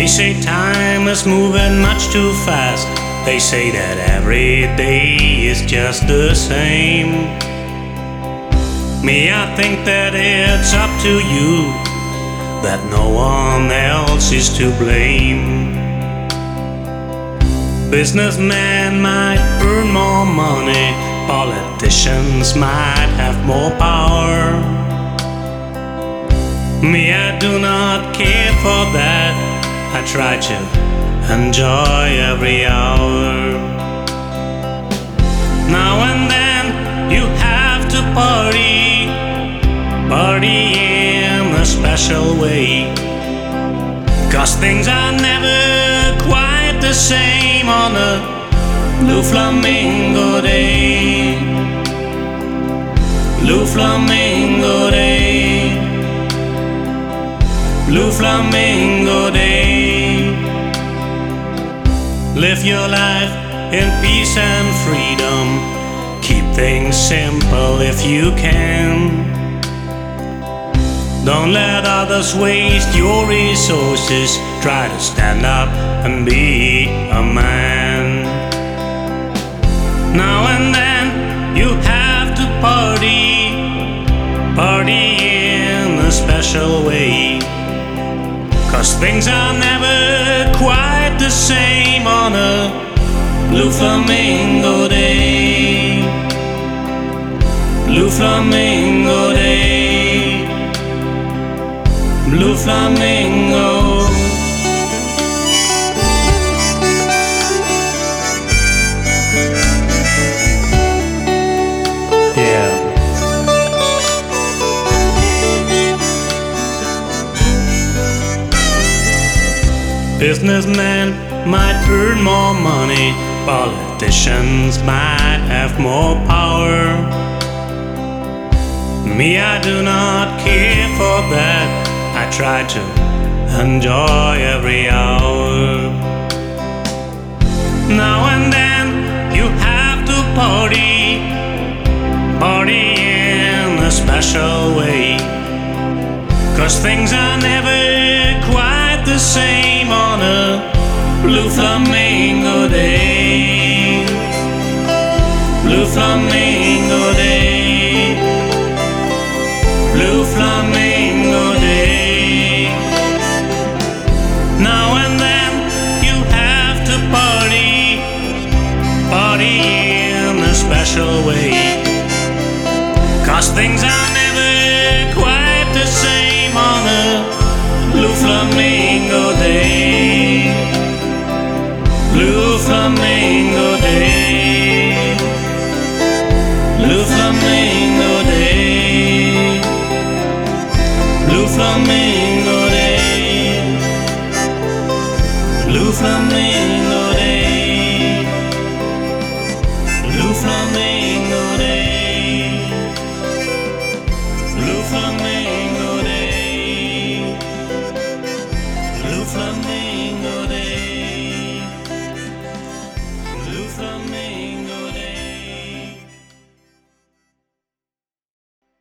They say time is moving much too fast. They say that every day is just the same. Me, I think that it's up to you, that no one else is to blame. Businessmen might earn more money, politicians might have more power. Me, I do not care for that. I try to enjoy every hour. Now and then you have to party, party in a special way, 'cause things are never quite the same on a Blue Flamingo Day. Blue Flamingo Day. Blue Flamingo Day. Live your life in peace and freedom. Keep things simple if you can. Don't let others waste your resources. Try to stand up and be a man. Now and then you have to party, party in a special way, 'cause things are never quite the same on a Blue Flamingo Day. Blue Flamingo Day. Blue Flamingo. Yeah. Businessmen might earn more money, politicians might have more power. Me, I do not care for that. I try to enjoy every hour. Now and then you have to party, party in a special way, 'cause things are never quite the same on a Blue Flamingo Day. Blue Flamingo Day. Blue Flamingo Day. Now and then you have to party, party in a special way, 'cause things are never quite the same on a Blue Flamingo Day. Blue Flamingo Day. Blue Flamingo Day. Blue Flamingo Day. Blue Flamingo